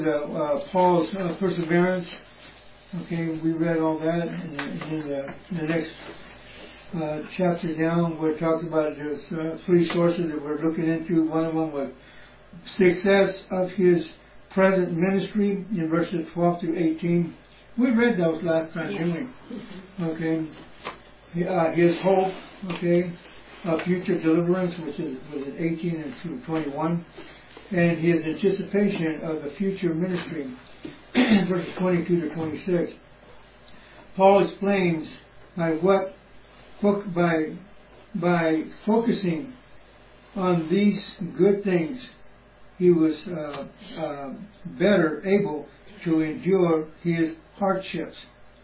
Paul's perseverance. Okay, we read all that, and in the next chapter down, we're talking about just three sources that we're looking into. One of them was success of his present ministry in verses 12 through 18. We read those last time, didn't we? Okay. His hope, okay, of future deliverance, which was in 18 and through 21, and his anticipation of the future ministry, verses 22 to 26. Paul explains by focusing on these good things, he was better able to endure his hardships.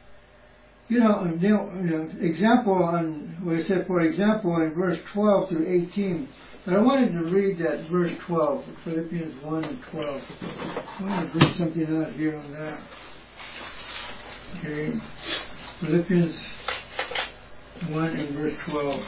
Example on what it said, for example, in verse 12 through 18. But I wanted to read that verse 12, Philippians 1 and 12. I want to bring something out here on that. Okay, Philippians 1 and verse 12.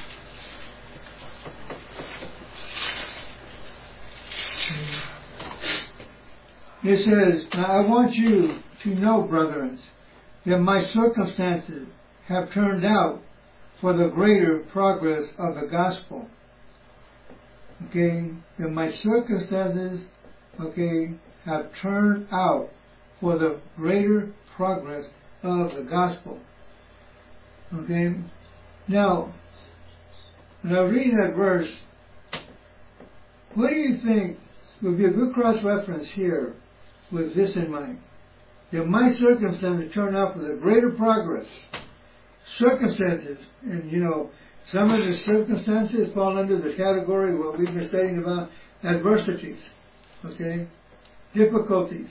It says, "Now I want you to know, brethren, that my circumstances have turned out for the greater progress of the gospel." Okay, that my circumstances, okay, have turned out for the greater progress of the gospel. Okay, now, when I read that verse, what do you think would be a good cross-reference here with this in mind? That my circumstances turn out for the greater progress. Circumstances, and some of the circumstances fall under the category of what we've been studying about, adversities, okay, difficulties.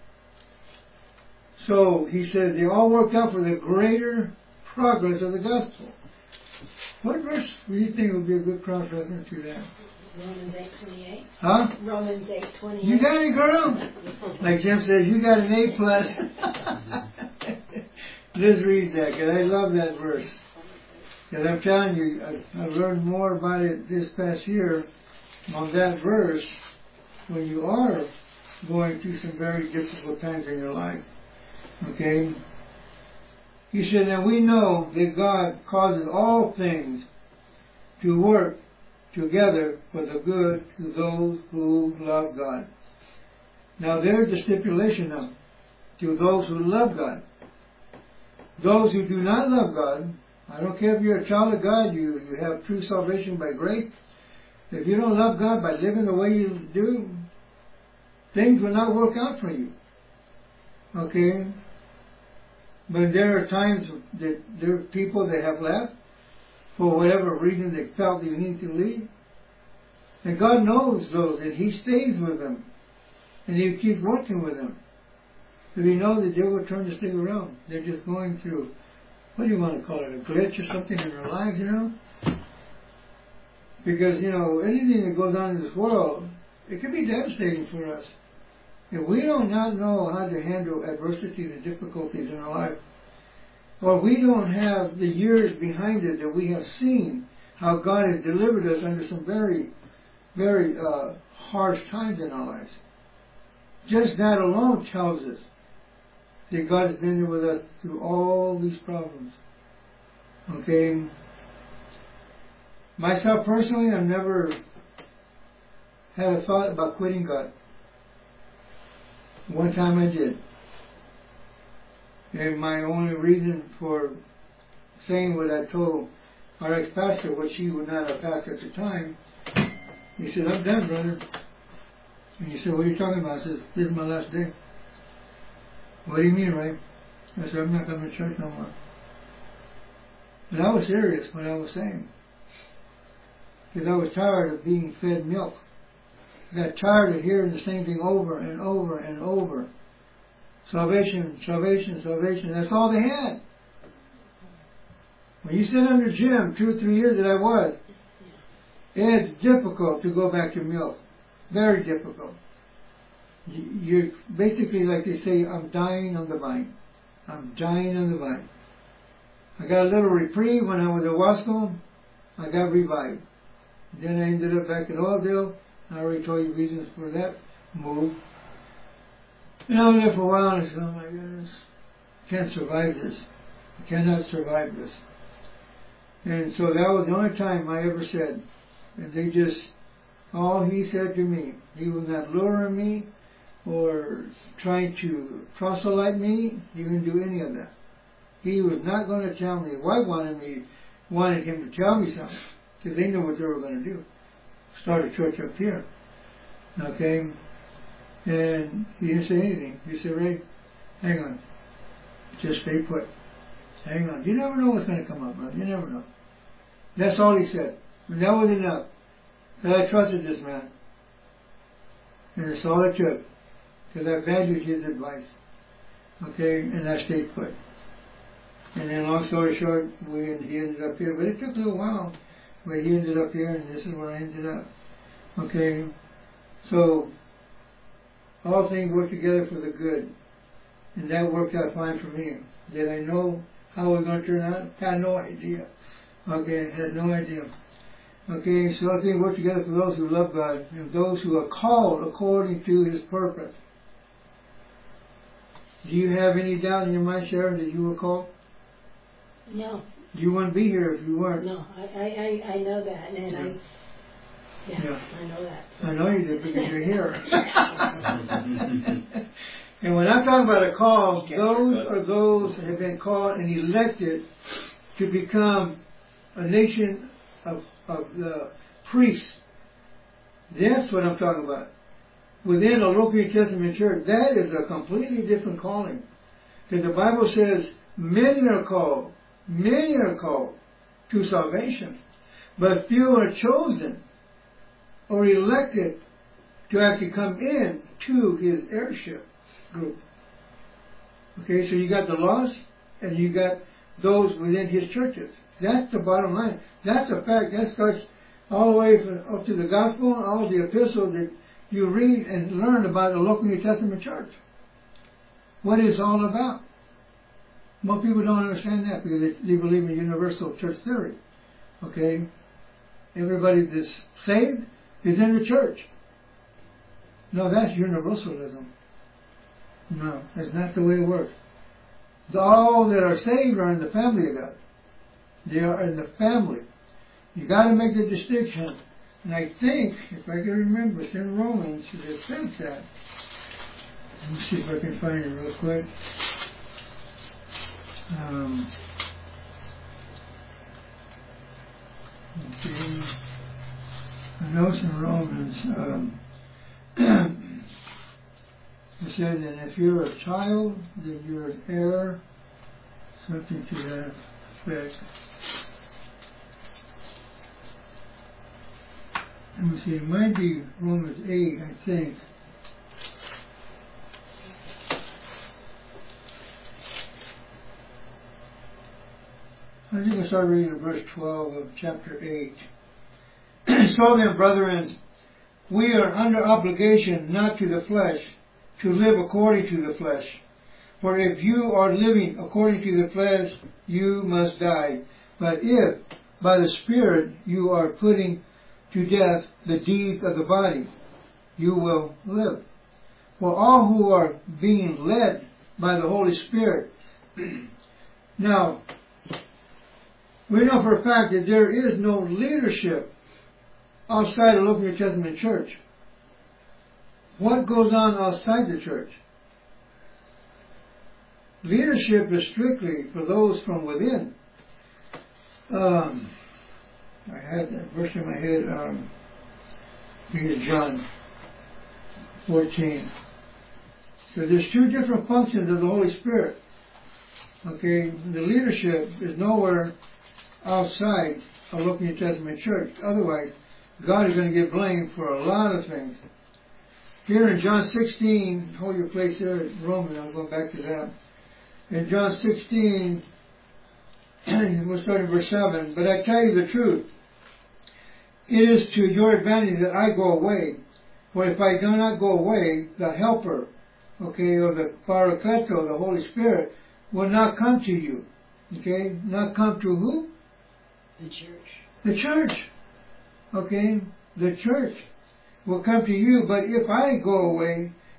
So he said they all work out for the greater progress of the gospel. What verse do you think would be a good cross-reference to that? Romans 8:28. Huh? Romans 8:28. You got it, girl? Like Jim says, you got an A+. Let's read that, because I love that verse. Because I'm telling you, I've learned more about it this past year on that verse when you are going through some very difficult times in your life. Okay? He said, "And we know that God causes all things to work together for the good to those who love God." Now there's the stipulation now. To those who love God. Those who do not love God, I don't care if you're a child of God, you have true salvation by grace. If you don't love God by living the way you do, things will not work out for you. Okay? But there are times that there are people that have left for whatever reason they felt they need to leave. And God knows those, and He stays with them. And He keeps working with them. But He knows that they will turn to stick around. They're just going through, what do you want to call it, a glitch or something in their lives, Because, anything that goes on in this world, it can be devastating for us. If we do not know how to handle adversity and difficulties in our life, or we don't have the years behind it that we have seen how God has delivered us under some very, very harsh times in our lives. Just that alone tells us that God has been there with us through all these problems. Okay? Myself personally, I've never had a thought about quitting God. One time I did. And my only reason for saying what I told our ex-pastor, which he would not have passed at the time, he said, "I'm done, brother." And he said, "What are you talking about?" I said, "This is my last day." "What do you mean, Ray?" I said, "I'm not coming to church no more." And I was serious what I was saying. Because I was tired of being fed milk. I got tired of hearing the same thing over and over and over. Salvation, salvation, salvation. That's all they had. When you sit under Jim, 2 or 3 years that I was, it's difficult to go back to milk. Very difficult. You're basically, like they say, I'm dying on the vine. I'm dying on the vine. I got a little reprieve when I was at Wasco. I got revived. Then I ended up back at Oildale. I already told you reasons for that move. And I was there for a while and I said, oh my goodness, I can't survive this. I cannot survive this. And so that was the only time I ever said, and they just, all he said to me, he was not luring me or trying to proselyte me. He didn't do any of that. He was not going to tell me. Wife wanted him to tell me something, because they knew what they were going to do. Start a church up here. Okay? And he didn't say anything. He said, Ray, hang on. Just stay put. Hang on. You never know what's going to come up, brother. You never know. That's all he said. And that was enough. And I trusted this man. And that's all it took. Because I valued his advice. Okay? And I stayed put. And then long story short, he ended up here. But it took a little while. But he ended up here, and this is where I ended up. Okay? So, all things work together for the good. And that worked out fine for me. Did I know how it was going to turn out? Had no idea. Okay, had no idea. Okay, so all things work together for those who love God and those who are called according to His purpose. Do you have any doubt in your mind, Sharon, that you were called? No. You wouldn't be here if you weren't. No, I know that, and yeah. I know that. I know you did because you're here. And when I'm talking about a call, those are those that have been called and elected to become a nation of the priests. That's what I'm talking about. Within a local New Testament church, that is a completely different calling. Because the Bible says many are called to salvation, but few are chosen or elected to actually come in to His heirship group. Okay, so you got the lost and you got those within His churches. That's the bottom line. That's a fact. That starts all the way up to the gospel and all the epistles that you read and learn about the local New Testament church. What it's all about. Most people don't understand that because they believe in universal church theory. Okay? Everybody that's saved is in the church. No, that's universalism. No, that's not the way it works. All that are saved are in the family of God. They are in the family. You got to make the distinction. And I think, if I can remember, it's in Romans, it says that. Let me see if I can find it real quick. Okay. I know it's in Romans. It says that if you're a child, then you're an heir, something to that effect. Let me see, it might be Romans 8, I think. I think I'll start reading verse 12 of chapter 8. So then, brethren, we are under obligation not to the flesh, to live according to the flesh. For if you are living according to the flesh, you must die. But if by the Spirit you are putting to death the deeds of the body, you will live. For all who are being led by the Holy Spirit. Now, we know for a fact that there is no leadership outside the local New Testament church. What goes on outside the church? Leadership is strictly for those from within. I had that verse in my head. I think it's John 14. So there's two different functions of the Holy Spirit. Okay, the leadership is nowhere outside a local New Testament church. Otherwise, God is going to get blamed for a lot of things. Here in John 16, hold your place there at Romans, I'm going back to that. In John 16, we'll start in verse 7. But I tell you the truth, it is to your advantage that I go away. For if I do not go away, the Helper, okay, or the Parakleto, the Holy Spirit, will not come to you. Okay? Not come to who? The church. The church. Okay? The church will come to you, but if I go away,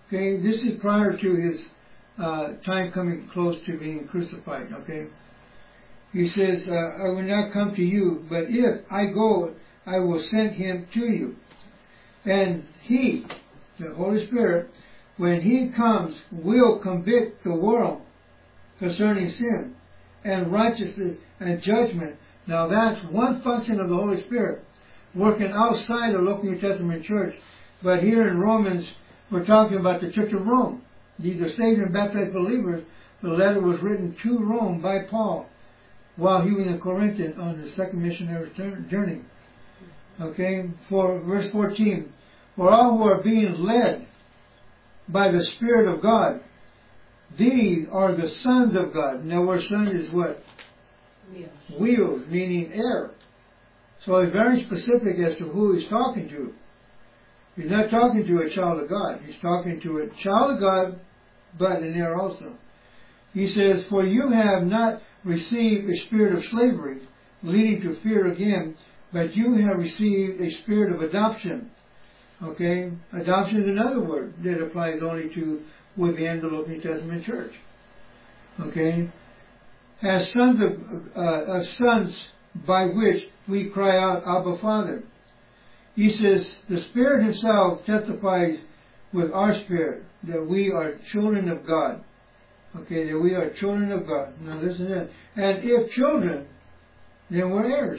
Okay, this is prior to his time coming close to being crucified. Okay, he says, I will not come to you, but if I go, I will send him to you. And he, the Holy Spirit, when he comes, will convict the world concerning sin and righteousness and judgment. Now that's one function of the Holy Spirit, working outside the local New Testament church. But here in Romans, we're talking about the Church of Rome. These are saved and baptized believers. The letter was written to Rome by Paul while he was in Corinth on his second missionary journey. Okay, for verse 14, for all who are being led by the Spirit of God, these are the sons of God. Now, where son is what? Wheels. Wheels, meaning heir. So he's very specific as to who he's talking to. He's not talking to a child of God. He's talking to a child of God, but an heir also. He says, for you have not received a spirit of slavery, leading to fear again, but you have received a spirit of adoption. Okay? Adoption is another word that applies only to within the local New Testament church. Okay? As sons of sons by which we cry out, Abba, Father. He says, the Spirit Himself testifies with our spirit that we are children of God. Okay, that we are children of God. Now listen to that. And if children, then we're heirs.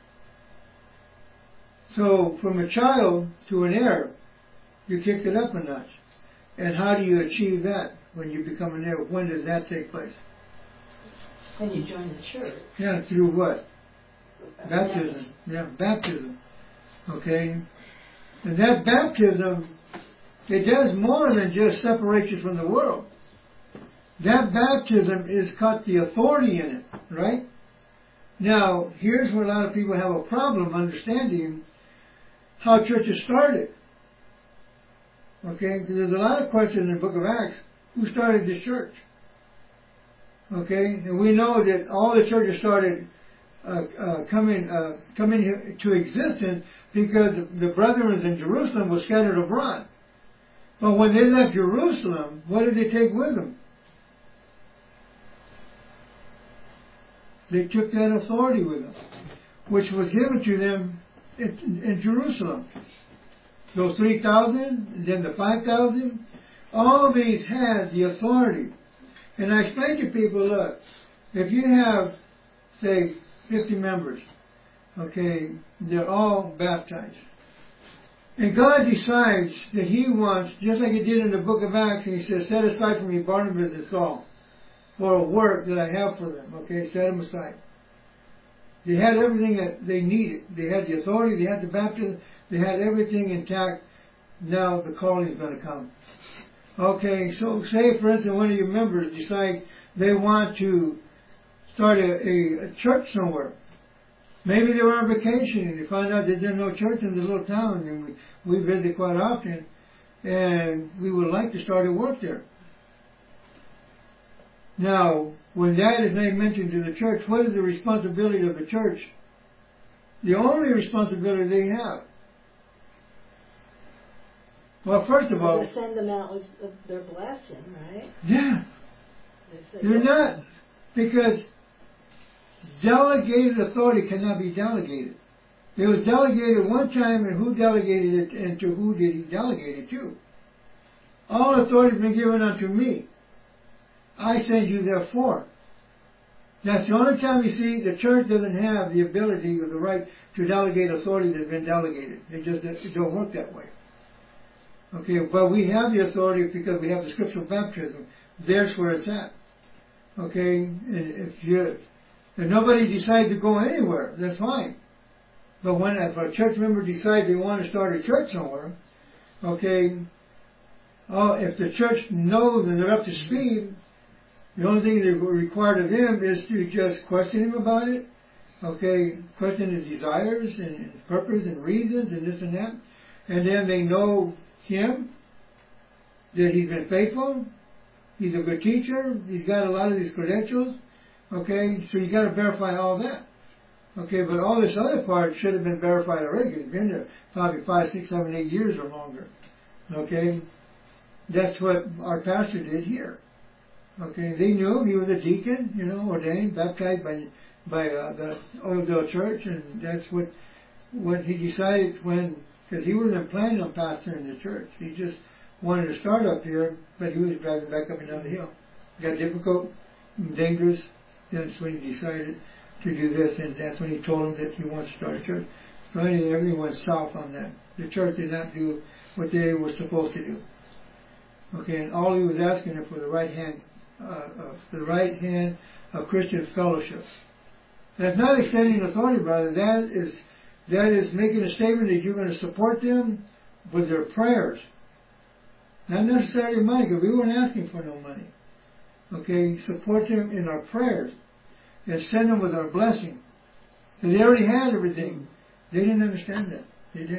So from a child to an heir, you kicked it up a notch. And how do you achieve that when you become an heir? When does that take place? When you join the church. Yeah, through what? Baptism. Yeah, baptism. Okay? And that baptism, it does more than just separate you from the world. That baptism has got the authority in it, right? Now, here's where a lot of people have a problem understanding how churches started. Okay? Because there's a lot of questions in the book of Acts. Who started this church? Okay? And we know that all the churches started coming to existence because the brethren in Jerusalem were scattered abroad. But when they left Jerusalem, what did they take with them? They took that authority with them, which was given to them in Jerusalem. Those 3,000, then the 5,000, all of these had the authority. And I explain to people, look, if you have, say, 50 members, okay, they're all baptized. And God decides that He wants, just like He did in the book of Acts, and He says, set aside for me Barnabas and Saul for a work that I have for them. Okay, set them aside. They had everything that they needed. They had the authority, they had the baptism, they had everything intact. Now the calling is going to come. Okay, so say for instance one of your members decide they want to start a church somewhere. Maybe they were on vacation and they find out that there's no church in the little town, and we visit quite often, and we would like to start a work there. Now, when that is made mention to the church, what is the responsibility of the church? The only responsibility they have. Well, first of all, to send them out with their blessing, right? Yeah. You're not, because delegated authority cannot be delegated. It was delegated one time, and who delegated it, and to who did He delegate it to? All authority has been given unto me. I send you therefore. That's the only time you see the church doesn't have the ability or the right to delegate authority that's been delegated. It don't work that way. Okay, but we have the authority because we have the scriptural baptism. There's where it's at. Okay, and if nobody decides to go anywhere, that's fine. But if a church member decides they want to start a church somewhere, okay, if the church knows and they're up to speed, the only thing that's required of them is to just question him about it. Okay, question his desires and his purpose and reasons and this and that. And then they know him, that he's been faithful, he's a good teacher, he's got a lot of these credentials. Okay, so you got to verify all that. Okay, but all this other part should have been verified already. It's been there probably 5, 6, 7, 8 years or longer. Okay, that's what our pastor did here. Okay, they knew he was a deacon, ordained, baptized by the Oildale Church, and that's what he decided because he wasn't planning on pastoring the church. He just wanted to start up here, but he was driving back up and down the hill. Got difficult, dangerous. That's when he decided to do this, and that's when he told him that he wants to start a church. So anyway, everything went south on that. The church did not do what they were supposed to do. Okay, and all he was asking them for the right hand of Christian fellowship. That's not extending authority, brother. That is making a statement that you're going to support them with their prayers. Not necessarily money, because we weren't asking for no money. Okay, support them in our prayers and send them with our blessing. And they already had everything. They didn't understand that.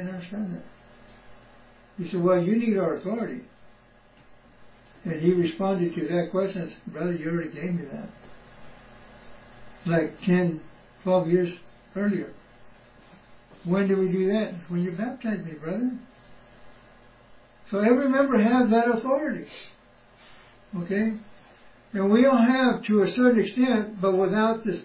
He said, well, you need our authority. And he responded to that question and said, brother, you already gave me that. Like 10, 12 years earlier. When did we do that? When you baptized me, brother. So every member has that authority. Okay? And we all have to a certain extent, but without the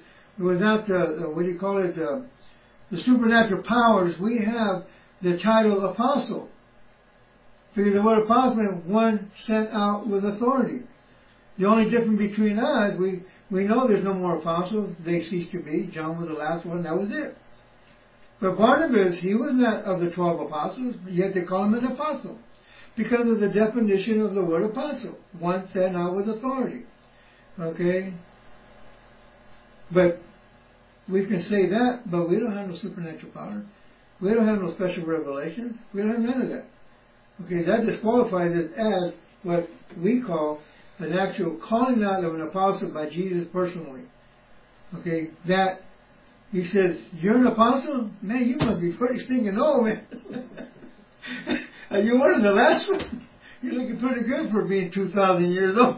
supernatural powers, we have the title apostle. Because the word apostle means one sent out with authority. The only difference between us, we know there's no more apostles. They ceased to be. John was the last one. That was it. But Barnabas, he was not of the 12 apostles, yet they call him an apostle. Because of the definition of the word apostle. One sent out with authority. Okay? But we can say that, but we don't have no supernatural power. We don't have no special revelations. We don't have none of that. Okay, that disqualifies it as what we call an actual calling out of an apostle by Jesus personally. Okay, that he says, you're an apostle? Man, you must be pretty stinking old, man. You're one of the last ones. You're looking pretty good for being 2,000 years old.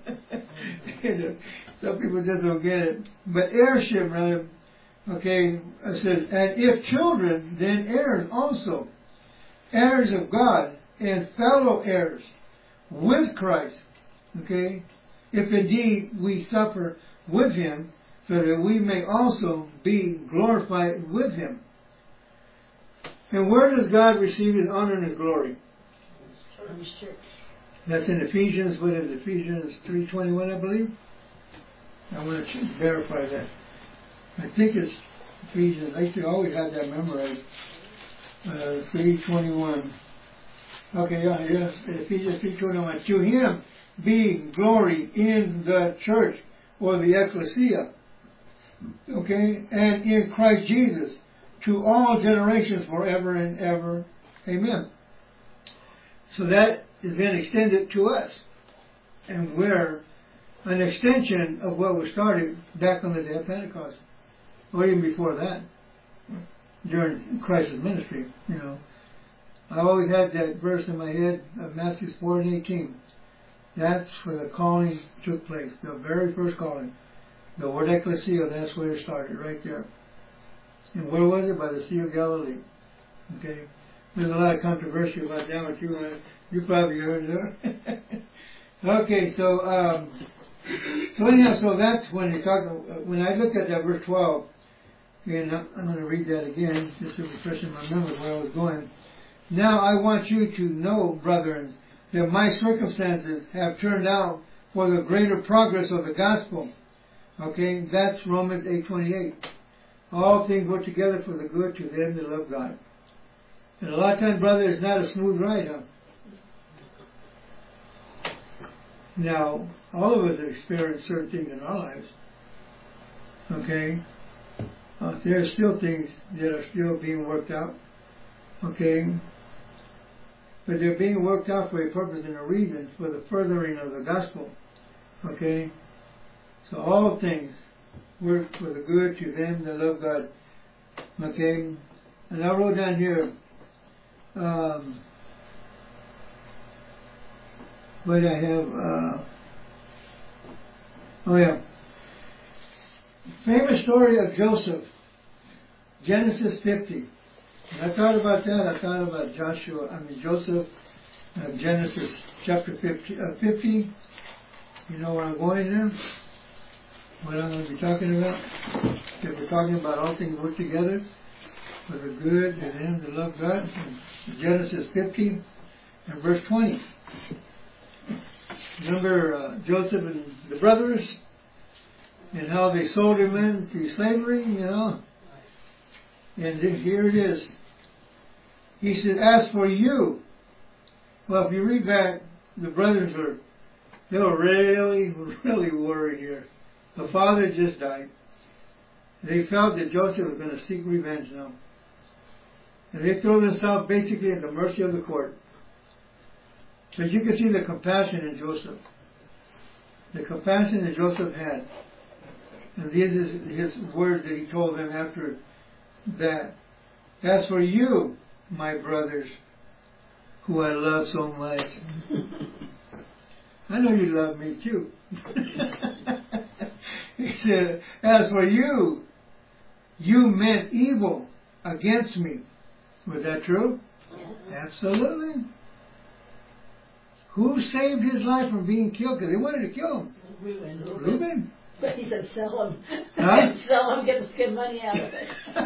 Some people just don't get it. But heirship, brother, okay, it says, and if children, then heirs also. Heirs of God and fellow heirs with Christ. Okay? If indeed we suffer with him, so that we may also be glorified with him. And where does God receive his honor and his glory? His church. That's in Ephesians, what is it? Ephesians 3:21, I believe. I want to verify that. I think it's Ephesians. I used to always have that memorized. 3:21. Okay, yes. Ephesians 3:21. To him be glory in the church, or the ecclesia. Okay? And in Christ Jesus, to all generations forever and ever. Amen. So that has been extended to us. And we're an extension of what was started back on the day of Pentecost. Or even before that. During Christ's ministry, I always had that verse in my head of Matthew 4:18. That's where the calling took place. The very first calling. The word ecclesia, that's where it started, right there. And where was it? By the Sea of Galilee. Okay? There's a lot of controversy about that, but you probably heard it. Okay, so anyhow, so that's when they talk. When I look at that verse 12, and I'm going to read that again, just to refresh my memory where I was going. Now I want you to know, brethren, that my circumstances have turned out for the greater progress of the gospel. Okay, that's Romans 8:28. All things work together for the good to them that love God. And a lot of times, brother, it's not a smooth ride, huh? Now, all of us have experienced certain things in our lives. Okay? There are still things that are still being worked out. Okay? But they're being worked out for a purpose and a reason, for the furthering of the gospel. Okay? So all things work for the good to them that love God. Okay? And I wrote down here, what I have, famous story of Joseph, Genesis 50. And I thought about that. I thought about Joseph Genesis chapter 50. You know where I'm going there? What I'm going to be talking about? If we're talking about all things work together for the good and them that love God. Genesis 50 and verse 20. Remember Joseph and the brothers and how they sold him into slavery, you know? And then here it is. He said, as for you, well, if you read back, the brothers they were really, really worried here. The father just died. They felt that Joseph was going to seek revenge now. And they threw themselves basically at the mercy of the court. But you can see the compassion in Joseph. The compassion that Joseph had. And these is his words that he told them after that. As for you, my brothers, who I love so much. I know you love me too. He said, as for you, you meant evil against me. Was that true? Yeah. Absolutely. Who saved his life from being killed? Because they wanted to kill him. Reuben. But he said, sell him. Huh? Sell him, get money out of it.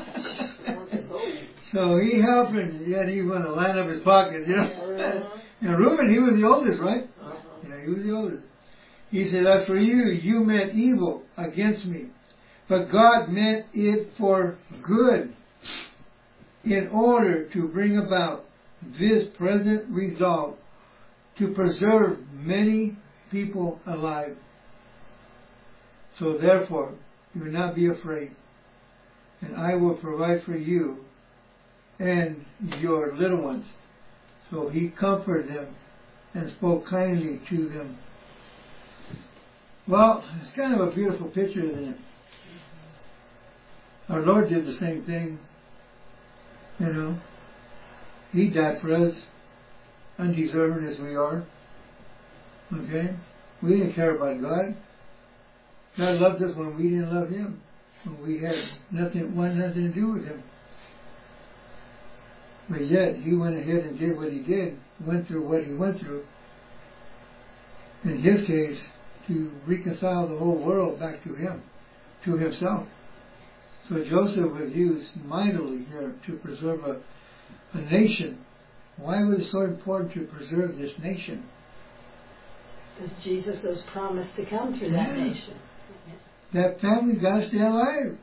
So he helped him, yet he wanted to line up his pockets, you know. And Reuben, he was the oldest, right? Yeah, he was the oldest. He said, as for you, you meant evil against me, but God meant it for good, in order to bring about this present result, to preserve many people alive. So therefore, do not be afraid, and I will provide for you and your little ones. So he comforted them and spoke kindly to them. Well, it's kind of a beautiful picture, isn't it? Our Lord did the same thing. You know, He died for us, undeserving as we are. Okay? We didn't care about God. God loved us when we didn't love Him. When we had nothing to do with Him. But yet, He went ahead and did what He did, went through what He went through. In His case, to reconcile the whole world back to Him, to Himself. So Joseph was used mightily here to preserve a nation. Why was it so important to preserve this nation? Because Jesus was promised to come through that nation. That family got to stay alive.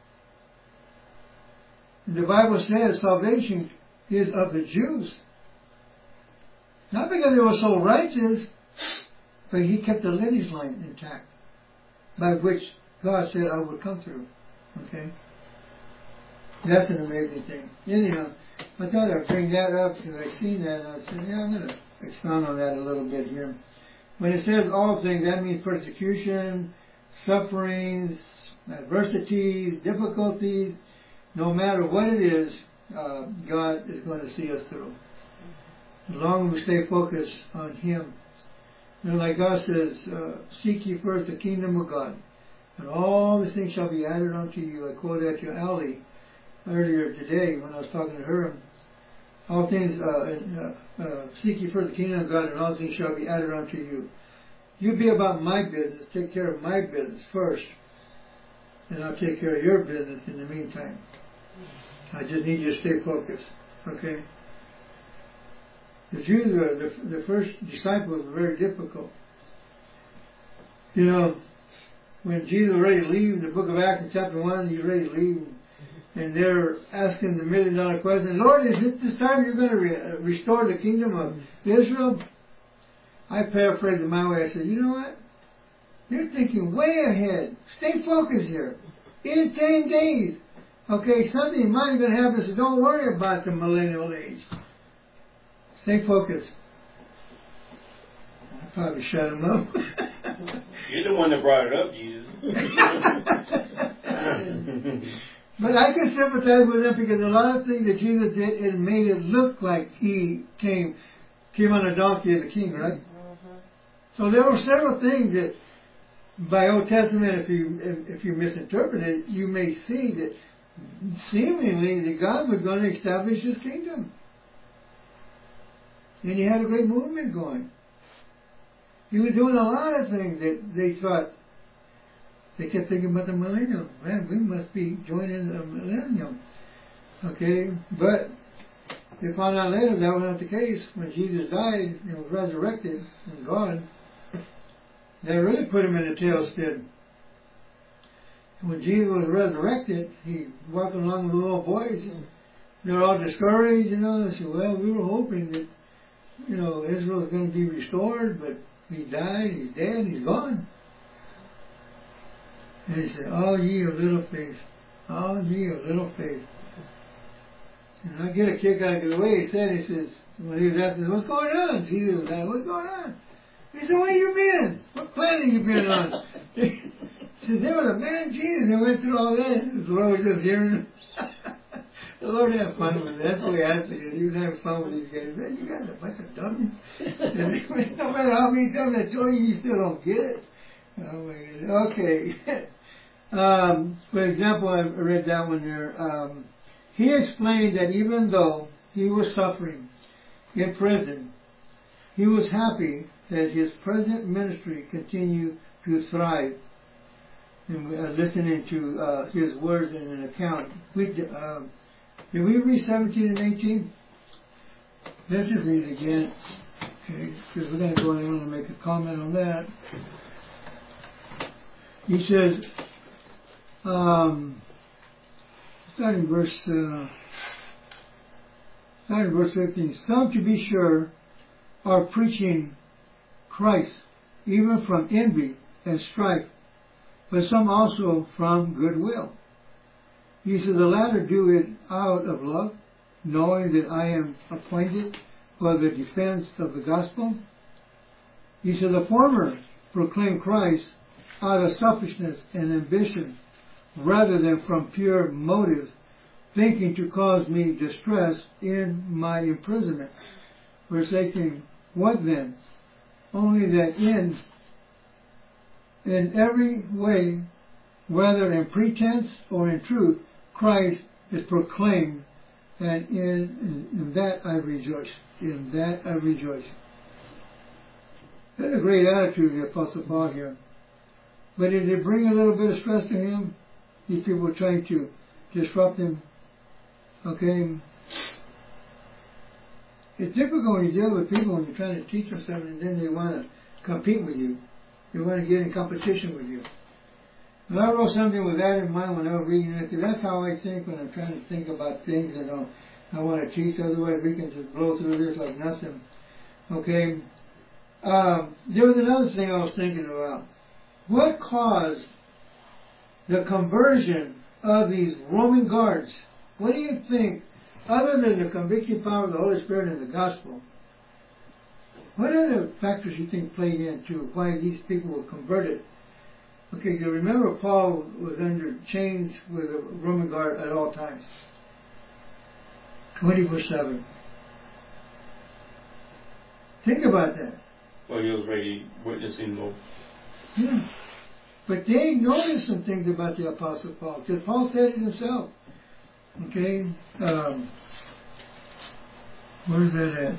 The Bible says salvation is of the Jews. Not because they were so righteous, but He kept the lineage line intact, by which God said, I would come through. Okay? That's an amazing thing. Anyhow, I thought I'd bring that up because I've seen that and I said, yeah, I'm going to expound on that a little bit here. When it says all things, that means persecution, sufferings, adversities, difficulties. No matter what it is, God is going to see us through. As long as we stay focused on Him. You know, like God says, seek ye first the kingdom of God, and all these things shall be added unto you. I quoted that to Ali earlier today when I was talking to her. All things, seek ye first the kingdom of God, and all things shall be added unto you. You be about my business, take care of my business first, and I'll take care of your business in the meantime. I just need you to stay focused, okay? The Jews were, the first disciples were very difficult. You know, when Jesus was ready to leave, in the book of Acts in chapter 1, He's ready to leave, and they're asking the $1 million question, Lord, is it this time you're going to restore the kingdom of Israel? I paraphrased it my way. I said, you know what? You're thinking way ahead. Stay focused here. In 10 days. Okay, something might be going to happen, so don't worry about the millennial age. Stay focused. I probably shut him up. You're the one that brought it up, Jesus. But I can sympathize with him because a lot of things that Jesus did, it made it look like He came on a donkey as a king, right? So there were several things that, by Old Testament, if you misinterpret it, you may see that seemingly that God was going to establish His kingdom. And he had a great movement going. He was doing a lot of things that they thought, they kept thinking about the millennium. Man, we must be joining the millennium. Okay, but they found out later that was not the case. When Jesus died and was resurrected and gone, they really put him in a tailspin. When Jesus was resurrected, he walked along with the little boys, and they're all discouraged, They said, well, we were hoping that, Israel was going to be restored, but he died, he's dead, he's gone. And he said, oh, ye of little faith. Oh, ye of little faith. And I get a kick out of the way he said, he says, when he was asking, what's going on? Jesus was like, what's going on? He said, where you been? What planet you been on? He said, there was a man, Jesus, and went through all that. And the Lord was just hearing him. The Lord had fun with it. That's the way I see it. He was having fun with these guys. Man, you guys are a bunch of dummies. And no matter how many times I tell you, you still don't get it. Oh my God. Okay. For example, I read that one there. He explained that even though he was suffering in prison, he was happy that his present ministry continued to thrive. And listening to his words in an account. Did we read 17 and 18? Let's just read it again. Okay, because we're going to go in and make a comment on that. He says, starting verse 15, some, to be sure, are preaching Christ, even from envy and strife, but some also from goodwill. He said, the latter do it out of love, knowing that I am appointed for the defense of the gospel. He said, the former proclaim Christ out of selfishness and ambition, rather than from pure motive, thinking to cause me distress in my imprisonment. Verse 18, what then? Only that in every way, whether in pretense or in truth, Christ is proclaimed, and in that I rejoice. In that I rejoice. That's a great attitude of the Apostle Paul here. But did it bring a little bit of stress to him? These people were trying to disrupt him. Okay. It's difficult when you deal with people when you're trying to teach them something and then they want to compete with you. They want to get in competition with you. And I wrote something with that in mind when I was reading it. That's how I think when I'm trying to think about things and I want to teach. Otherwise we can just blow through this like nothing. Okay. There was another thing I was thinking about. What caused the conversion of these Roman guards? What do you think, other than the convicting power of the Holy Spirit and the gospel, what other factors you think played into why these people were converted? Okay, you remember Paul was under chains with a Roman guard at all times. 24/7. Think about that. Well, he was ready witnessing Lord. Yeah. But they noticed some things about the Apostle Paul, because Paul said it himself. Okay? Where's that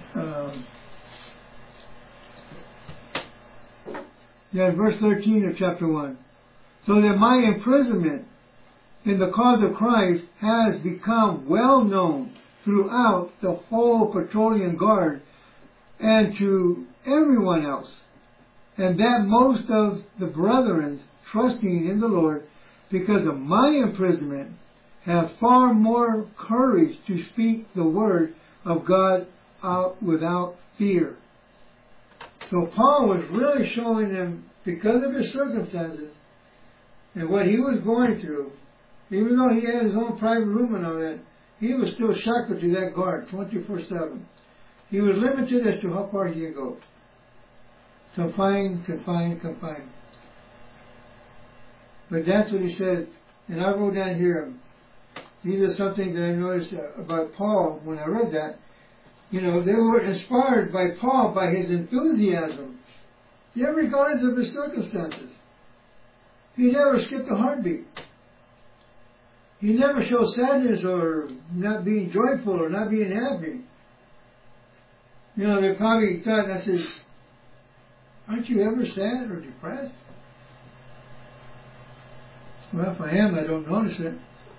at? Verse 13 of chapter 1. So that my imprisonment in the cause of Christ has become well known throughout the whole Praetorian Guard and to everyone else, and that most of the brethren, trusting in the Lord, because of my imprisonment, have far more courage to speak the word of God out without fear. So Paul was really showing them, because of his circumstances and what he was going through, even though he had his own private room and all that, he was still shackled to that guard 24/7. He was limited as to how far he could go. Confined. But that's what he said. And I wrote down here, these are something that I noticed about Paul when I read that. They were inspired by Paul, by his enthusiasm, yet regardless of his circumstances. He never skipped a heartbeat. He never showed sadness or not being joyful or not being happy. You know, they probably thought, I said, aren't you ever sad or depressed? Well, if I am, I don't notice it.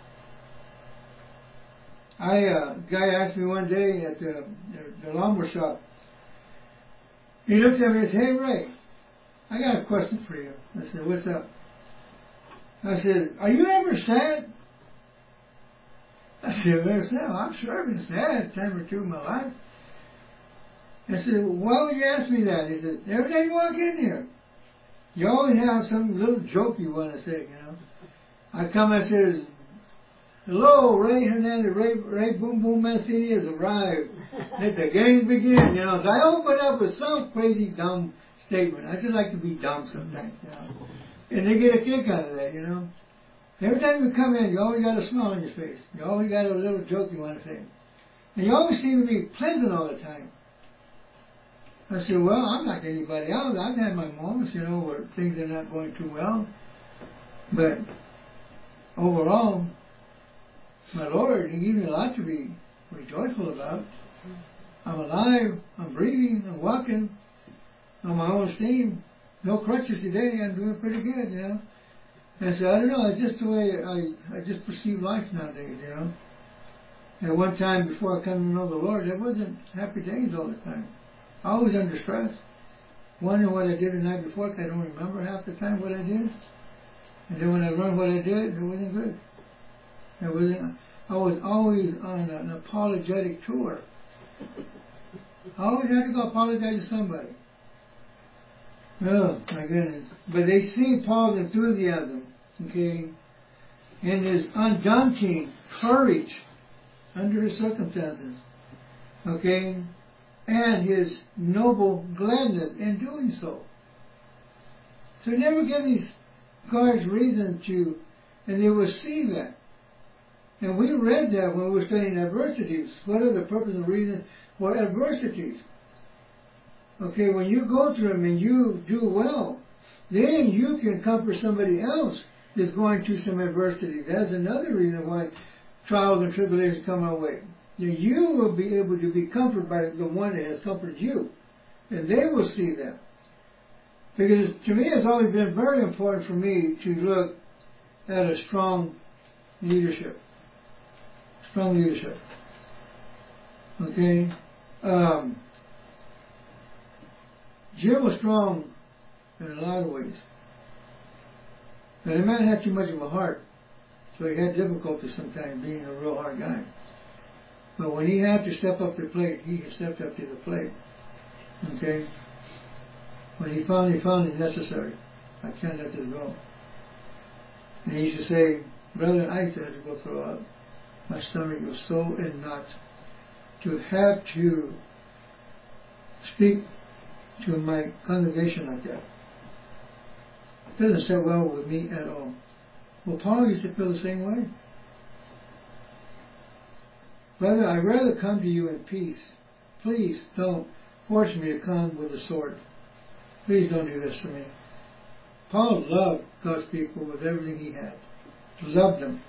A guy asked me one day at the lawnmower shop. He looked at me and said, "Hey, Ray, I got a question for you." I said, "What's up?" I said, "Are you ever sad?" I said, "Ever sad? Well, I'm sure I've been sad a time or two in my life." I said, "Why would you ask me that?" He said, "Every time you walk in here, you always have some little joke you want to say, you know." I come and says, "Hello, Ray Hernandez, Ray Boom Boom Mancini has arrived. Let the game begin," you know. So I open up with some crazy dumb statement. I just like to be dumb sometimes, you know. And they get a kick out of that, you know. Every time you come in, you always got a smile on your face. You always got a little joke you want to say. And you always seem to be pleasant all the time. I said, "Well, I'm like anybody else. I've had my moments, you know, where things are not going too well. But overall, my Lord, He gave me a lot to be joyful about. I'm alive, I'm breathing, I'm walking on my own steam. No crutches today, I'm doing pretty good, you know." And I said, "I don't know, it's just the way I just perceive life nowadays, you know." At one time before I come to know the Lord, it wasn't happy days all the time. I was under stress. Wondering what I did the night before, because I don't remember half the time what I did. And then when I learned what I did, it wasn't good. I was always on an apologetic tour. I always had to go apologize to somebody. Oh, my goodness. But they see Paul's enthusiasm, okay, and his undaunting courage under the circumstances, okay, and his noble gladness in doing so. So never give these guards reason to, and they will see that. And we read that when we were studying adversities. What are the purpose and reasons for adversities? Okay, when you go through them and you do well, then you can comfort somebody else that's going through some adversity. That's another reason why trials and tribulations come our way. You will be able to be comforted by the one that has comforted you. And they will see that. Because to me it's always been very important for me to look at a strong leadership. Strong leadership. Okay? Jim was strong in a lot of ways. But he might have too much of a heart. So he had difficulty sometimes being a real hard guy. But when he had to step up to the plate, he stepped up to the plate. Okay? When he found it necessary. I can't let this go. And he used to say, "Brother, I used to have to go throw up. My stomach was so in knots. To have to speak to my congregation like that doesn't sit well with me at all." Well, Paul used to feel the same way. "Brother, I'd rather come to you in peace. Please don't force me to come with a sword. Please don't do this to me." Paul loved God's people with everything he had. Loved them.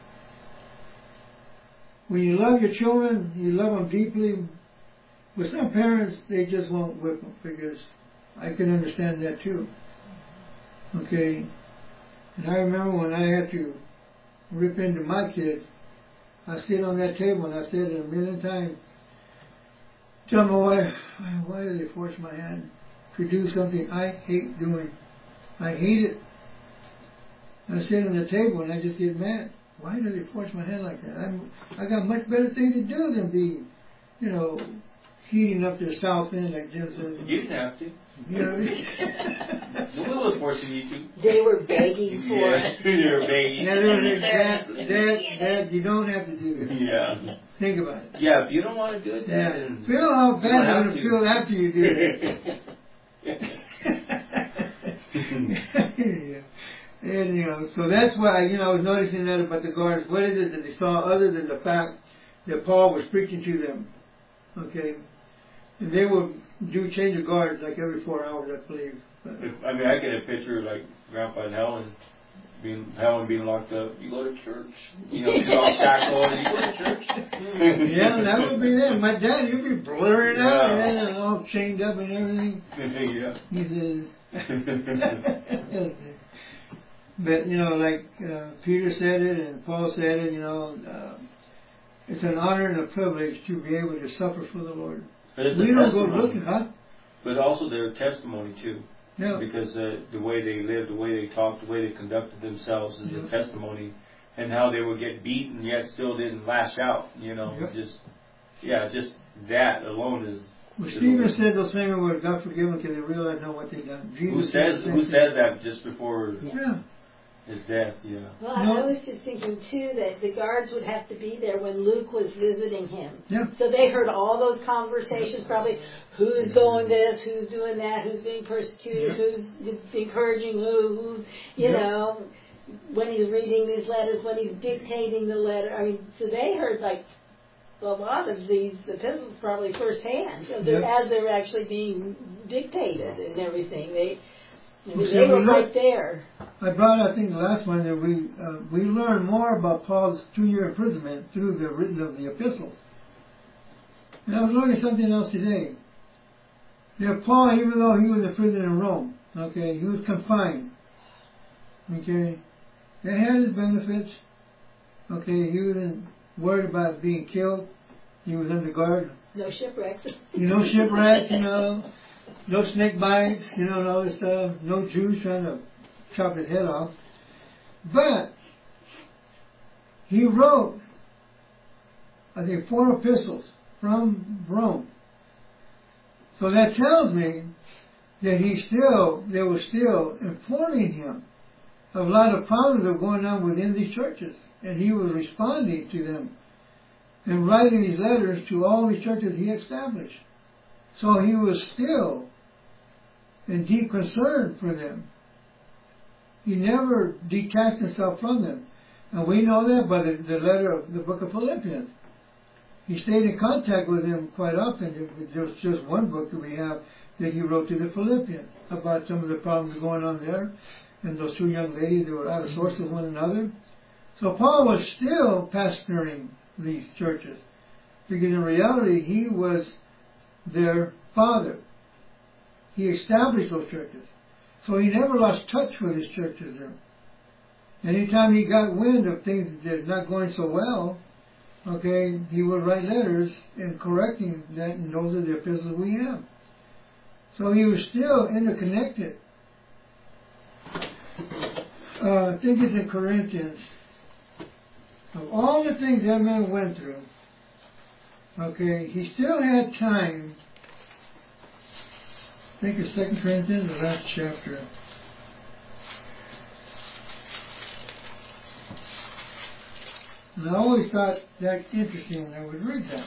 When you love your children, you love them deeply. With some parents, they just won't whip them, because I can understand that too. Okay? And I remember when I had to rip into my kids, I sit on that table and I said it a million times. Tell my wife, "Why do they force my hand to do something I hate doing? I hate it." I sit on the table and I just get mad. Why do they force my hand like that? I got much better things to do than be, heating up their south end like Jim says. You didn't have to. You know what I mean? No one was forcing you to. They were begging for it. Yeah, they were begging. Dad, you don't have to do that. Yeah. Think about it. Yeah, if you don't want to do it, then... Feel how bad you're going to feel after you do it. And, so that's why, I was noticing that about the guards. What is it that they saw other than the fact that Paul was preaching to them? Okay? And they would do change of guards like every 4 hours, I believe. I mean, I get a picture of like Grandpa and Helen having being locked up. You go to church. You know, you're all shackled and you go to church. Yeah, that would be that. My dad, he'd be blurring out Yeah. and all chained up and everything. Yeah. He says, but you know, like Peter said it and Paul said it, you know, it's an honor and a privilege to be able to suffer for the Lord. But it's We a don't go testimony. looking, huh? But also their testimony too. Yeah. Because the way they lived, the way they talked, the way they conducted themselves is Yeah. a testimony. And how they would get beaten yet still didn't lash out. You know, Yep. just that alone is. Well, is Stephen a- said those same words, God forgive them because they realize not what they've done. Who Jesus said the same who thing. says that just before Yeah. his death? Yeah. Well, No. I was just thinking too that the guards would have to be there when Luke was visiting him. Yeah. So they heard all those conversations, probably who's going this, who's doing that, who's being persecuted, Yeah. who's encouraging who, you Yeah. know, when he's reading these letters, when he's dictating the letter. I mean, so they heard like a lot of these epistles probably firsthand, so Yeah. as they're actually being dictated and everything. They Well, see, were we look- right there. I brought, I think, last one that we learned more about Paul's 2-year imprisonment through the written of the epistles. And I was learning something else today. That Paul, even though he was in prison in Rome, okay, he was confined. Okay, it had its benefits. Okay, he wasn't worried about being killed. He was under guard. No shipwrecks. You know, shipwreck, you know, no snake bites, you know, and all this stuff. No Jews trying to chop his head off. But he wrote, I think, 4 epistles from Rome. So that tells me that they were still informing him of a lot of problems that were going on within these churches. And he was responding to them and writing these letters to all the churches he established. So he was still in deep concern for them. He never detached himself from them. And we know that by the letter of the book of Philippians. He stayed in contact with them quite often. There's just one book that we have that he wrote to the Philippians about some of the problems going on there. And those 2 young ladies that were out of sorts with one another. So Paul was still pastoring these churches. Because in reality, he was their father. He established those churches. So he never lost touch with his churches there. Anytime he got wind of things that are not going so well, okay, he would write letters and correcting that, and those are the epistles we have. So he was still interconnected. I think it's in Corinthians. Of all the things that man went through, okay, he still had time. I think it's 2 Corinthians, the last chapter. And I always thought that interesting when I would read that.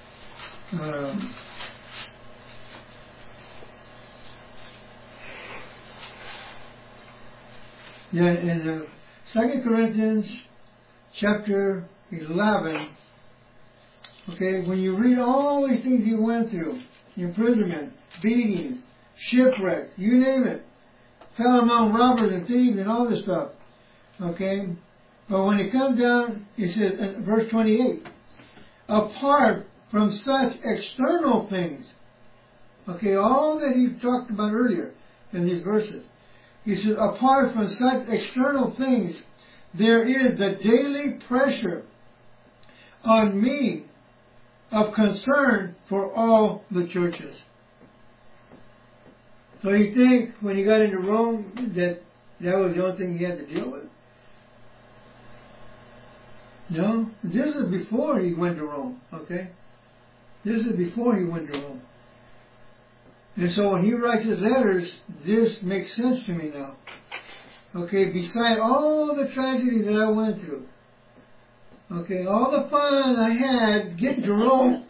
In 2 Corinthians chapter 11, okay, when you read all these things he went through, imprisonment, beating, shipwreck, you name it, fell among robbers and thieves and all this stuff, okay, but when it comes down, it says in verse 28, apart from such external things, okay, all that he talked about earlier in these verses, he says, apart from such external things, there is the daily pressure on me of concern for all the churches. So you think when he got into Rome that was the only thing he had to deal with? No, this is before he went to Rome, okay? This is before he went to Rome. And so when he writes his letters, this makes sense to me now. Okay, beside all the tragedy that I went through, okay, all the fun I had getting to Rome,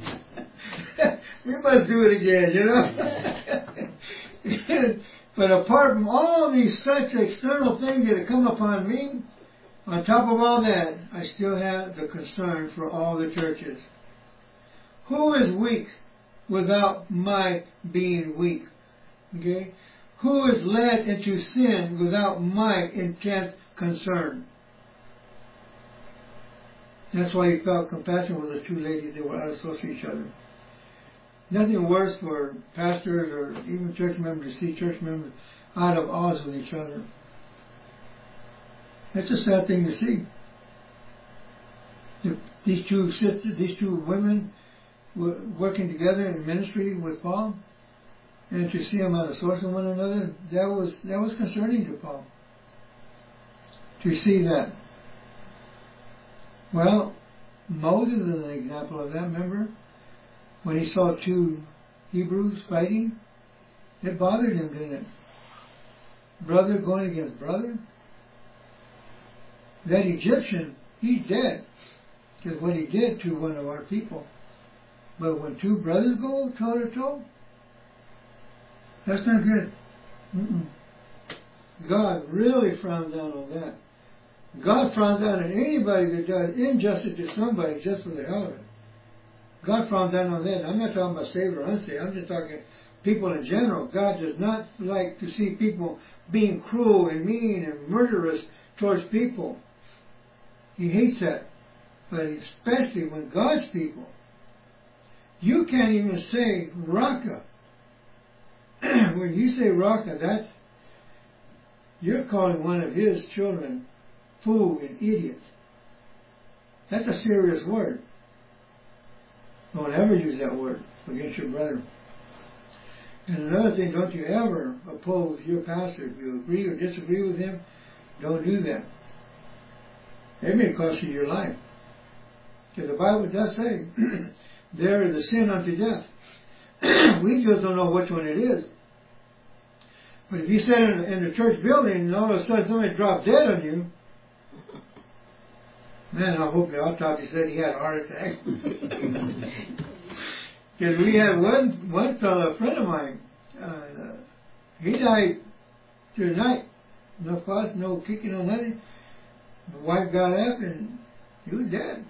we must do it again, you know? But apart from all these such external things that have come upon me, on top of all that, I still have the concern for all the churches. Who is weak without my being weak? Okay? Who is led into sin without my intense concern. That's why he felt compassion with the two ladies. They were out of social each other. Nothing worse for pastors or even church members to see church members out of odds with each other. That's a sad thing to see. If these two sisters, these two women were working together in ministry with Paul, and to see them out of source with one another, that was concerning to Paul. To see that. Well, Moses is an example of that, remember? When he saw two Hebrews fighting, it bothered him, didn't it? Brother going against brother. That Egyptian, he's dead. Because what he did to one of our people. But when two brothers go toe to toe, that's not good. God really frowns down on that. God frowns down on anybody that does injustice to somebody just for the hell of it. God frowns down on that. I'm not talking about saved or unsaved. I'm just talking people in general. God does not like to see people being cruel and mean and murderous towards people. He hates that. But especially when God's people, you can't even say Raka. When you say Raka, you're calling one of his children fool and idiot. That's a serious word. Don't ever use that word against your brother. And another thing, don't you ever oppose your pastor. If you agree or disagree with him, don't do that. It may cost you your life. Because the Bible does say, there is a sin unto death. We just don't know which one it is. But if you sit in the church building and all of a sudden somebody drops dead on you, man, I hope the autopsy said he had a heart attack. Because we had one fellow, a friend of mine, he died through the night. No fuss, no kicking, no nothing. The wife got up and he was dead.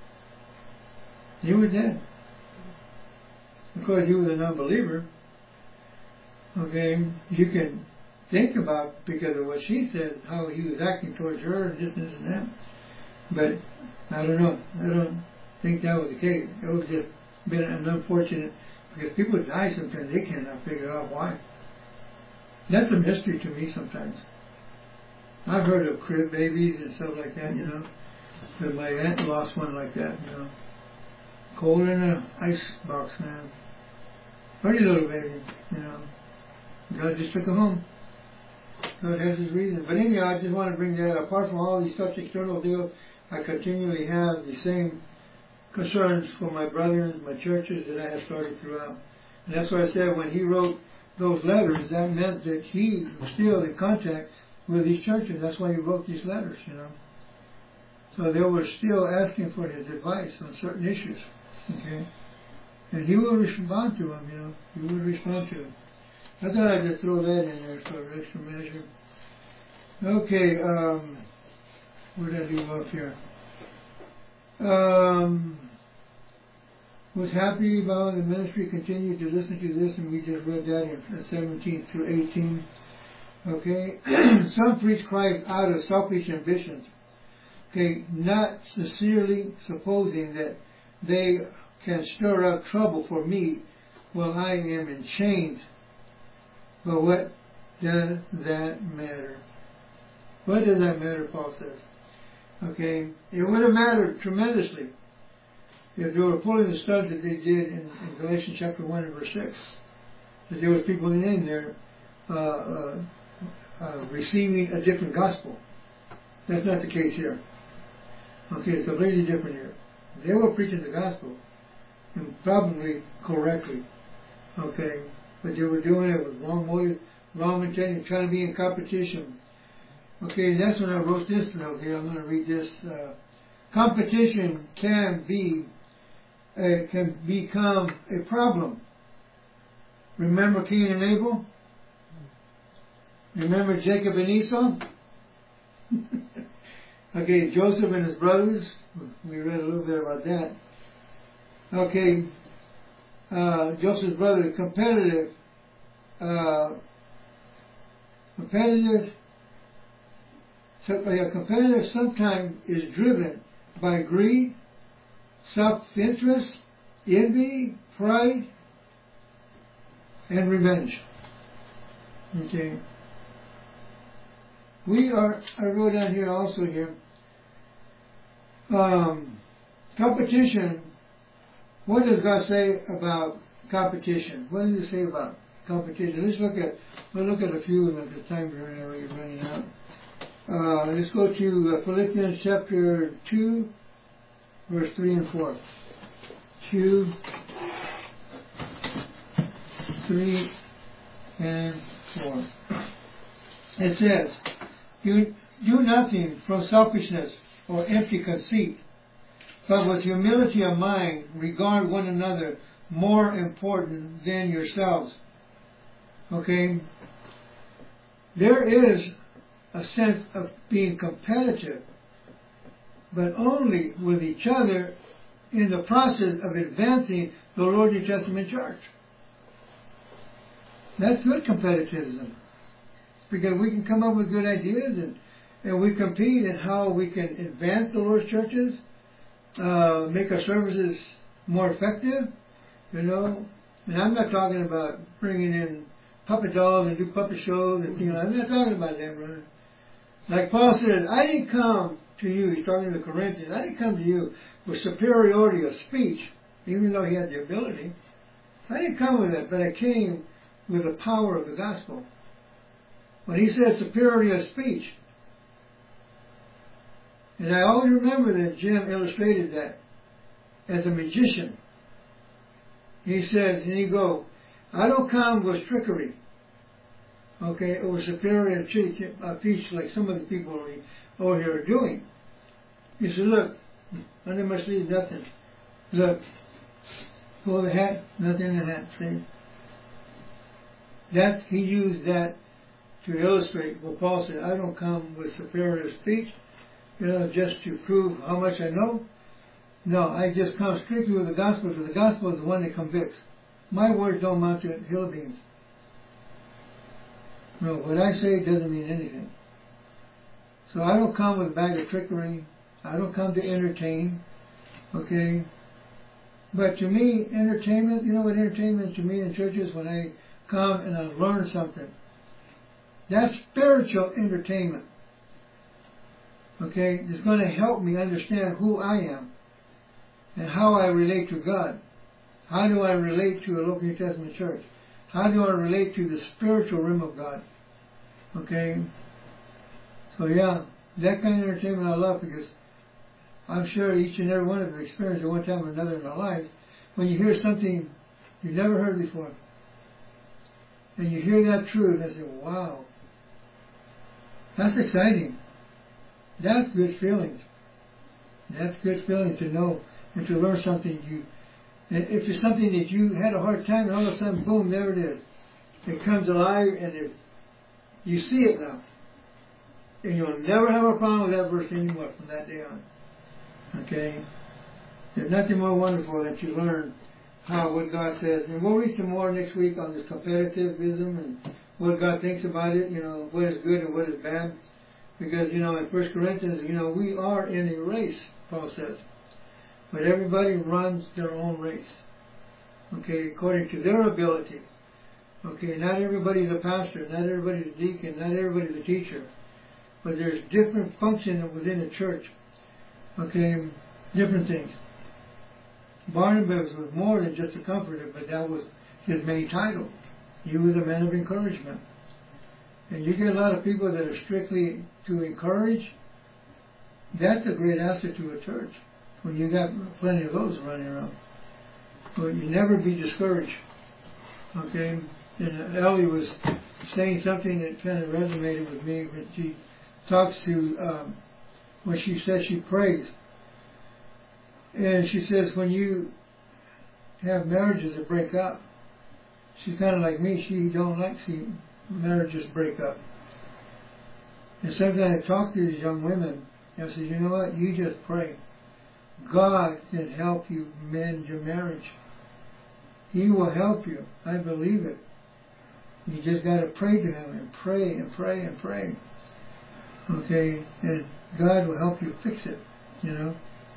He was dead. Of course, he was an unbeliever. Okay, you can think about, because of what she said, how he was acting towards her and this and that. But I don't know. I don't think that was the case. It was just been an unfortunate, because people die sometimes, they cannot figure out why. That's a mystery to me sometimes. I've heard of crib babies and stuff like that, you know. But my aunt lost one like that, you know. Cold in an ice box, man. Pretty little baby, you know. God just took him home. God has his reason. But anyhow, I just want to bring that. Apart from all these such external deals, I continually have the same concerns for my brothers, my churches that I have started throughout. And that's why I said when he wrote those letters, that meant that he was still in contact with these churches. That's why he wrote these letters, you know. So they were still asking for his advice on certain issues. Okay? And he will respond to them, you know. He will respond to them. I thought I'd just throw that in there for extra measure. Okay, where did I leave off here? Was happy about the ministry, continued to listen to this, and we just read that in 17 through 18. Okay, some preach Christ out of selfish ambitions. Okay, not sincerely supposing that they can stir up trouble for me while I am in chains. But what does that matter? What does that matter, Paul says? Okay, it would have mattered tremendously if they were pulling the stuff that they did in Galatians chapter 1 and verse 6. That there was people in there receiving a different gospel. That's not the case here. Okay, it's completely different here. They were preaching the gospel, and probably correctly. Okay, but they were doing it with wrong motive, wrong intention, trying to be in competition. Okay, and that's when I wrote this note here. I'm going to read this. Competition can become a problem. Remember Cain and Abel? Remember Jacob and Esau? Okay, Joseph and his brothers. We read a little bit about that. Okay, Joseph's brother, competitive, So a competitor sometimes is driven by greed, self-interest, envy, pride, and revenge. Okay. I wrote down here also here, competition. What does God say about competition? What does He say about competition? We'll look at a few of them at the time we're running out. Let's go to Philippians chapter 2, verse 3 and 4. 2, 3, and 4. It says, "You do nothing from selfishness or empty conceit, but with humility of mind regard one another more important than yourselves." Okay? There is a sense of being competitive, but only with each other in the process of advancing the Lord New Testament church. That's good competitivism, because we can come up with good ideas and we compete in how we can advance the Lord's churches, make our services more effective, And I'm not talking about bringing in puppet dolls and do puppet shows and things. I'm not talking about that, brother. Like Paul says, I didn't come to you, he's talking to the Corinthians, I didn't come to you with superiority of speech, even though he had the ability. I didn't come with it, but I came with the power of the gospel. When he said superiority of speech, and I always remember that Jim illustrated that as a magician. He said, and he go, I don't come with trickery, okay, or superior speech like some of the people over here are doing. He said, look, under my sleeve, nothing. Look, pull the hat, nothing in the hat, see? He used that to illustrate what Paul said. I don't come with superior speech, just to prove how much I know. No, I just come strictly with the gospel, because the gospel is the one that convicts. My words don't amount to hill beans. No, what I say doesn't mean anything. So I don't come with a bag of trickery. I don't come to entertain. Okay? But to me, entertainment, you know what entertainment to me in churches, when I come and I learn something. That's spiritual entertainment. Okay? It's going to help me understand who I am and how I relate to God. How do I relate to a local New Testament church? How do I relate to the spiritual realm of God? Okay? So yeah, that kind of entertainment I love, because I'm sure each and every one of you experienced at one time or another in their life, when you hear something you've never heard before, and you hear that truth, and say, wow, that's exciting. That's good feelings. That's good feeling to know and to learn something if it's something that you had a hard time, and all of a sudden, boom, there it is. It comes alive, and you see it now. And you'll never have a problem with that verse anymore from that day on. Okay? There's nothing more wonderful than to learn what God says. And we'll read some more next week on this competitivism and what God thinks about it, what is good and what is bad. Because, in 1 Corinthians, we are in a race, Paul says. But everybody runs their own race. Okay, according to their ability. Okay, not everybody's a pastor, not everybody's a deacon, not everybody's a teacher. But there's different functions within the church. Okay, different things. Barnabas was more than just a comforter, but that was his main title. He was a man of encouragement. And you get a lot of people that are strictly to encourage. That's a great asset to a church, when you got plenty of those running around. But you never be discouraged. Okay? And Ellie was saying something that kind of resonated with me when she talks to, when she says she prays. And she says when you have marriages that break up, she's kind of like me, she don't like seeing marriages break up. And sometimes I talk to these young women, and I say, you know what, you just pray. God can help you mend your marriage. He will help you. I believe it. You just got to pray to Him and pray and pray and pray. Okay, and God will help you fix it, you know.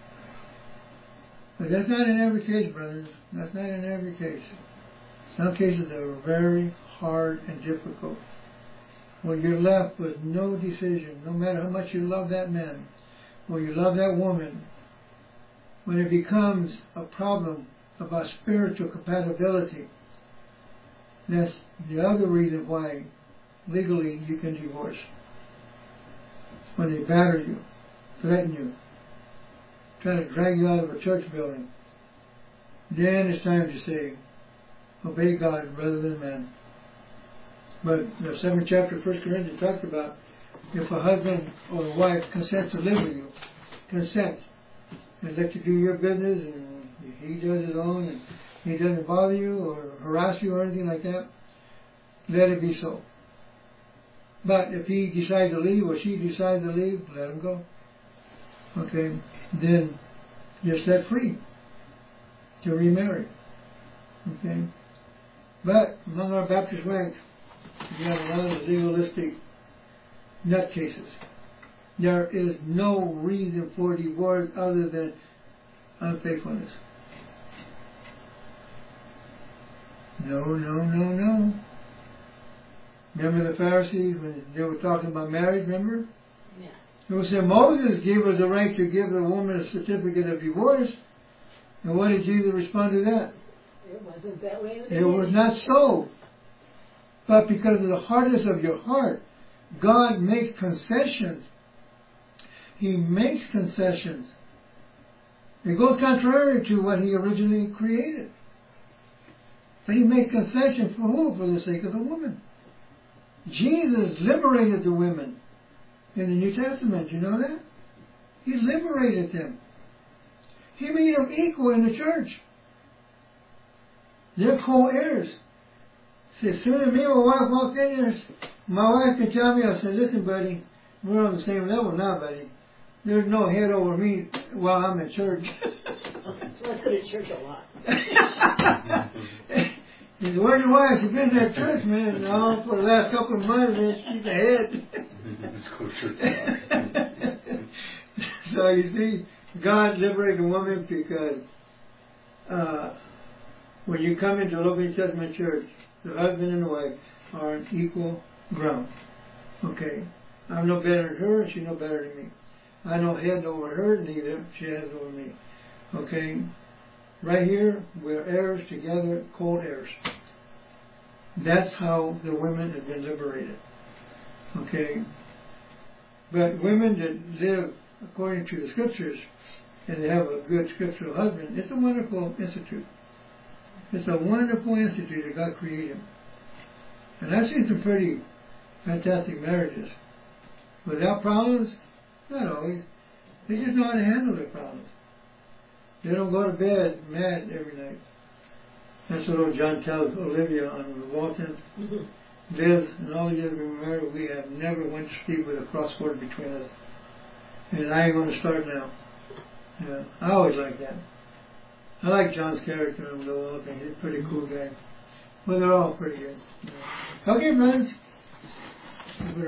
But that's not in every case, brothers. That's not in every case. Some cases are very hard and difficult. When you're left with no decision, no matter how much you love that man, or you love that woman, when it becomes a problem about spiritual compatibility, that's the other reason why legally you can divorce. When they batter you, threaten you, try to drag you out of a church building, then it's time to say, obey God rather than man. But the 7th chapter of 1 Corinthians talks about if a husband or a wife consents to live with you, consents, and let you do your business, and he does his own, and he doesn't bother you or harass you or anything like that, let it be so. But if he decides to leave or she decides to leave, let him go. Okay, then you're set free to remarry. Okay, but among our Baptist ranks, we have a lot of legalistic nutcases. There is no reason for divorce other than unfaithfulness. No. Remember the Pharisees when they were talking about marriage, remember? Yeah. Who said Moses gave us the right to give the woman a certificate of divorce. And what did Jesus respond to that? It wasn't that way in the It beginning. was not so. But because of the hardness of your heart, God makes concessions. He makes concessions. It goes contrary to what He originally created. But He makes concessions for who? For the sake of the woman. Jesus liberated the women in the New Testament. You know that? He liberated them. He made them equal in the church. They're co-heirs. See, as soon as me and my wife walked in here, my wife can tell me, I said, listen, buddy, we're on the same level now, buddy. There's no head over me while I'm in church. So let's go to church a lot. He said, where's your wife? She's been in that church, man. No, for the last couple of months, man, she's the head. Let's go to church. So you see, God liberated the woman because when you come into a local New Testament church, the husband and the wife are on equal ground. Okay? I'm no better than her, and she's no better than me. I no head over her, neither she has over me. Okay? Right here, we're heirs together, co-heirs. That's how the women have been liberated. Okay? But women that live according to the scriptures, and they have a good scriptural husband, it's a wonderful institute. It's a wonderful institute that God created. And I've seen some pretty fantastic marriages. Without problems? Not always. They just know how to handle their problems. They don't go to bed mad every night. That's what old John tells Olivia on the Walton. Liz and all the years we've been married, we have never went to sleep with a crossword between us. And I ain't going to start now. Yeah, I always like that. I like John's character and the whole thing. He's a pretty cool guy. Well, they're all pretty good. Yeah. Okay, friends.